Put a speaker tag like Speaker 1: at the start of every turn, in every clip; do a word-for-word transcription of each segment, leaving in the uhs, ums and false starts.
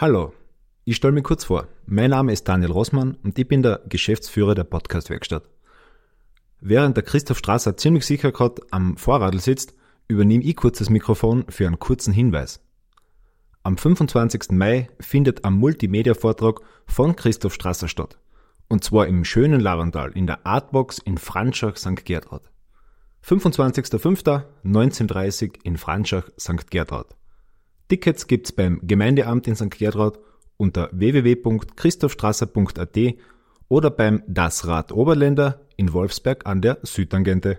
Speaker 1: Hallo, ich stelle mich kurz vor. Mein Name ist Daniel Rossmann und ich bin der Geschäftsführer der Podcast-Werkstatt. Während der Christoph Strasser ziemlich sicher gerade am Vorradl sitzt, übernehme ich kurz das Mikrofon für einen kurzen Hinweis. Am fünfundzwanzigsten Mai findet ein Multimedia-Vortrag von Christoph Strasser statt. Und zwar im schönen Larental in der Artbox in Franschach, Sankt Gertraud. fünfundzwanzigster fünfter neunzehn Uhr dreißig in Franschach, Sankt Gertraud. Tickets gibt's beim Gemeindeamt in Sankt Gertraud unter w w w punkt christophstrasser punkt a t oder beim Das Rad Oberländer in Wolfsberg an der Südtangente.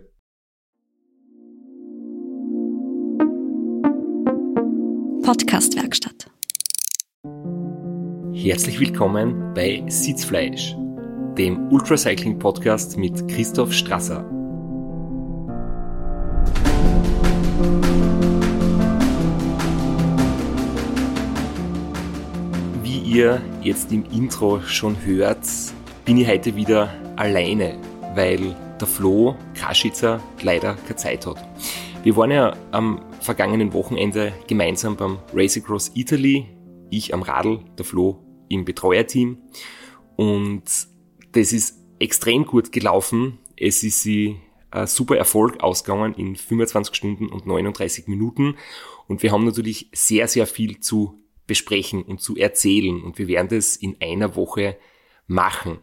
Speaker 2: Podcast-Werkstatt.
Speaker 3: Herzlich willkommen bei Sitzfleisch, dem Ultracycling-Podcast mit Christoph Strasser. Wie ihr jetzt im Intro schon hört, bin ich heute wieder alleine, weil der Flo Kraschitzer leider keine Zeit hat. Wir waren ja am vergangenen Wochenende gemeinsam beim Race Across Italy, ich am Radl, der Flo im Betreuerteam, und das ist extrem gut gelaufen. Es ist sie ein super Erfolg ausgegangen in fünfundzwanzig Stunden und neununddreißig Minuten, und wir haben natürlich sehr, sehr viel zu besprechen und zu erzählen, und wir werden das in einer Woche machen.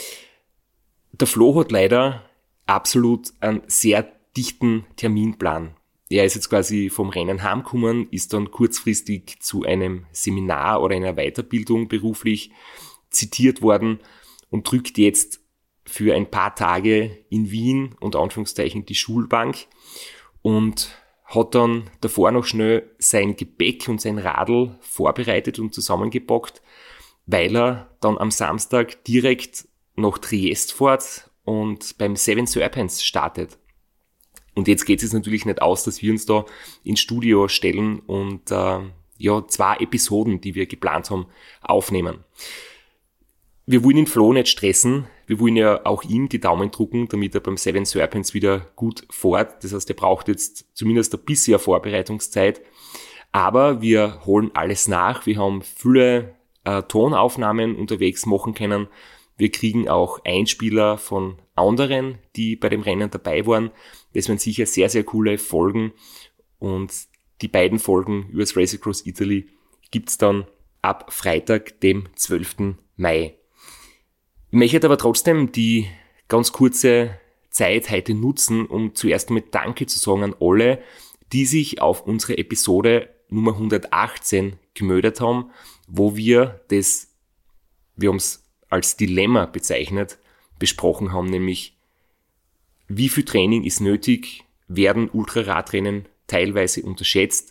Speaker 3: Der Flo hat leider absolut einen sehr dichten Terminplan. Er ist jetzt quasi vom Rennen heimgekommen, ist dann kurzfristig zu einem Seminar oder einer Weiterbildung beruflich zitiert worden und drückt jetzt für ein paar Tage in Wien, unter Anführungszeichen, die Schulbank, und hat dann davor noch schnell sein Gepäck und sein Radl vorbereitet und zusammengepackt, weil er dann am Samstag direkt nach Triest fährt und beim Seven Serpents startet. Und jetzt geht es natürlich nicht aus, dass wir uns da ins Studio stellen und äh, ja zwei Episoden, die wir geplant haben, aufnehmen. Wir wollen den Flo nicht stressen, wir wollen ja auch ihm die Daumen drücken, damit er beim Seven Serpents wieder gut fährt. Das heißt, er braucht jetzt zumindest ein bisschen Vorbereitungszeit. Aber wir holen alles nach. Wir haben viele äh, Tonaufnahmen unterwegs machen können. Wir kriegen auch Einspieler von anderen, die bei dem Rennen dabei waren. Das werden sicher sehr, sehr coole Folgen. Und die beiden Folgen über das Race Across Italy gibt's dann ab Freitag, dem zwölften Mai. Ich möchte aber trotzdem die ganz kurze Zeit heute nutzen, um zuerst einmal Danke zu sagen an alle, die sich auf unsere Episode Nummer hundertachtzehn gemeldet haben, wo wir das, wir haben es als Dilemma bezeichnet, besprochen haben, nämlich wie viel Training ist nötig, werden Ultraradrennen teilweise unterschätzt.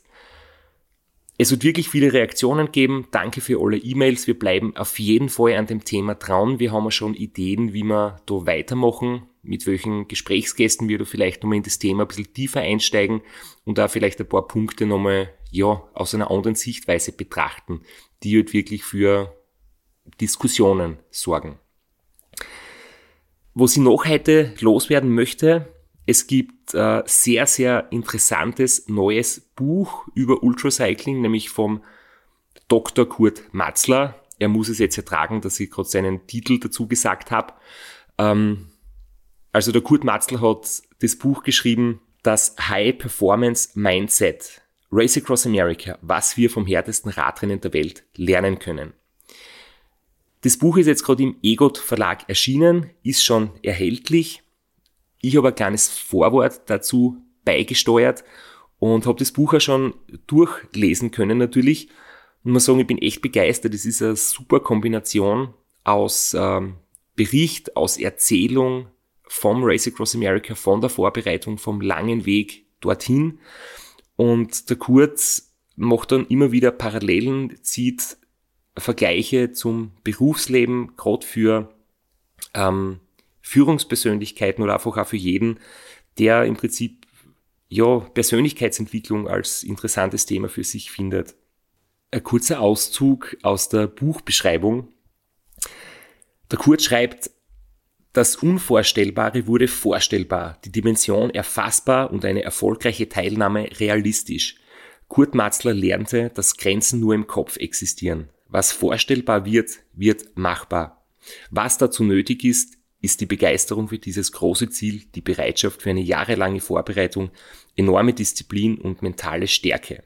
Speaker 3: Es wird wirklich viele Reaktionen geben. Danke für alle E-Mails. Wir bleiben auf jeden Fall an dem Thema dran. Wir haben ja schon Ideen, wie wir da weitermachen, mit welchen Gesprächsgästen wir da vielleicht nochmal in das Thema ein bisschen tiefer einsteigen und da vielleicht ein paar Punkte nochmal, ja, aus einer anderen Sichtweise betrachten, die halt wirklich für Diskussionen sorgen. Was ich noch heute loswerden möchte: Es gibt äh, sehr, sehr interessantes neues Buch über Ultracycling, nämlich vom Doktor Kurt Matzler. Er muss es jetzt ertragen, dass ich gerade seinen Titel dazu gesagt habe. Ähm, also der Kurt Matzler hat das Buch geschrieben, das High Performance Mindset, Race Across America, was wir vom härtesten Radrennen der Welt lernen können. Das Buch ist jetzt gerade im EGOT Verlag erschienen, ist schon erhältlich. Ich habe ein kleines Vorwort dazu beigesteuert und habe das Buch auch schon durchlesen können natürlich. Und muss sagen, ich bin echt begeistert. Es ist eine super Kombination aus ähm, Bericht, aus Erzählung vom Race Across America, von der Vorbereitung, vom langen Weg dorthin. Und der Kurt macht dann immer wieder Parallelen, zieht Vergleiche zum Berufsleben, gerade für ähm, Führungspersönlichkeiten oder einfach auch für jeden, der im Prinzip ja Persönlichkeitsentwicklung als interessantes Thema für sich findet. Ein kurzer Auszug aus der Buchbeschreibung. Der Kurt schreibt: Das Unvorstellbare wurde vorstellbar, die Dimension erfassbar und eine erfolgreiche Teilnahme realistisch. Kurt Matzler lernte, dass Grenzen nur im Kopf existieren. Was vorstellbar wird, wird machbar. Was dazu nötig ist, ist die Begeisterung für dieses große Ziel, die Bereitschaft für eine jahrelange Vorbereitung, enorme Disziplin und mentale Stärke.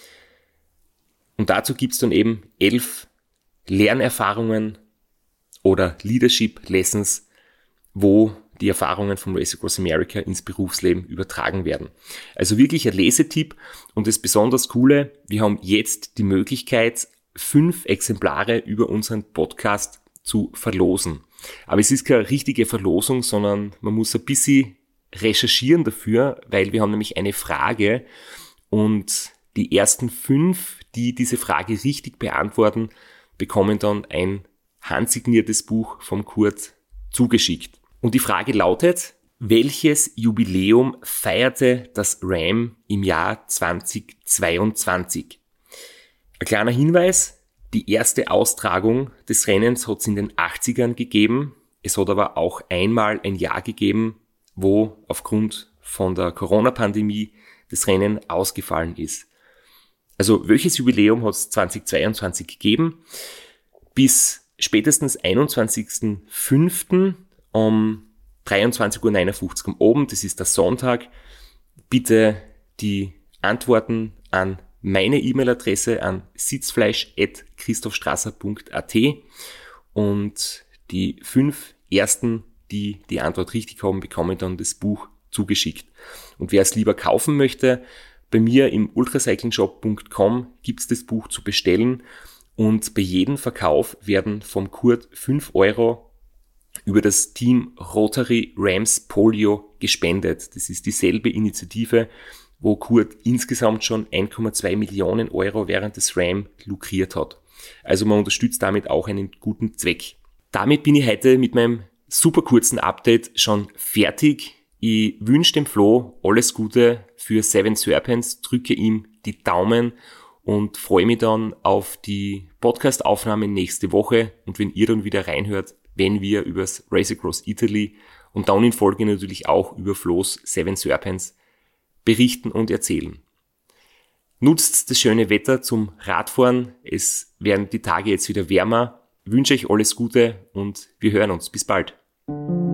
Speaker 3: Und dazu gibt es dann eben elf Lernerfahrungen oder Leadership Lessons, wo die Erfahrungen vom Race Across America ins Berufsleben übertragen werden. Also wirklich ein Lesetipp und das besonders Coole, wir haben jetzt die Möglichkeit, fünf Exemplare über unseren Podcast zu verlosen. Aber es ist keine richtige Verlosung, sondern man muss ein bisschen recherchieren dafür, weil wir haben nämlich eine Frage und die ersten fünf, die diese Frage richtig beantworten, bekommen dann ein handsigniertes Buch vom Kurt zugeschickt. Und die Frage lautet, welches Jubiläum feierte das Ram im Jahr zweitausendzweiundzwanzig? Ein kleiner Hinweis, die erste Austragung des Rennens hat es in den achtzigern gegeben. Es hat aber auch einmal ein Jahr gegeben, wo aufgrund von der Corona-Pandemie das Rennen ausgefallen ist. Also welches Jubiläum hat es zweitausendzweiundzwanzig gegeben? Bis spätestens einundzwanzigsten fünften um dreiundzwanzig Uhr neunundfünfzig am Abend, das ist der Sonntag, bitte die Antworten an meine E-Mail-Adresse an sitzfleisch at christophstrasser punkt a t und die fünf ersten, die die Antwort richtig haben, bekommen dann das Buch zugeschickt. Und wer es lieber kaufen möchte, bei mir im ultracyclingshop punkt com gibt es das Buch zu bestellen und bei jedem Verkauf werden vom Kurt fünf Euro über das Team Rotary Rams Polio gespendet. Das ist dieselbe Initiative, wo Kurt insgesamt schon eins Komma zwei Millionen Euro während des Ram lukriert hat. Also man unterstützt damit auch einen guten Zweck. Damit bin ich heute mit meinem super kurzen Update schon fertig. Ich wünsche dem Flo alles Gute für Seven Serpents, drücke ihm die Daumen und freue mich dann auf die Podcast-Aufnahme nächste Woche und wenn ihr dann wieder reinhört, wenn wir über das Race Across Italy und dann in Folge natürlich auch über Flo's Seven Serpents berichten und erzählen. Nutzt das schöne Wetter zum Radfahren. Es werden die Tage jetzt wieder wärmer. Ich wünsche euch alles Gute und wir hören uns. Bis bald.